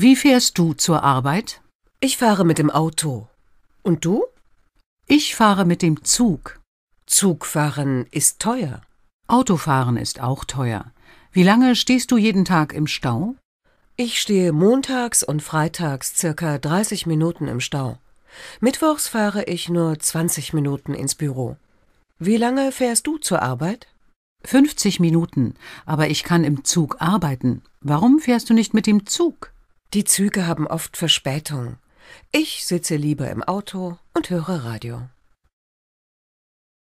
Wie fährst du zur Arbeit? Ich fahre mit dem Auto. Und du? Ich fahre mit dem Zug. Zugfahren ist teuer. Autofahren ist auch teuer. Wie lange stehst du jeden Tag im Stau? Ich stehe montags und freitags circa 30 Minuten im Stau. Mittwochs fahre ich nur 20 Minuten ins Büro. Wie lange fährst du zur Arbeit? 50 Minuten, aber ich kann im Zug arbeiten. Warum fährst du nicht mit dem Zug? Die Züge haben oft Verspätung. Ich sitze lieber im Auto und höre Radio.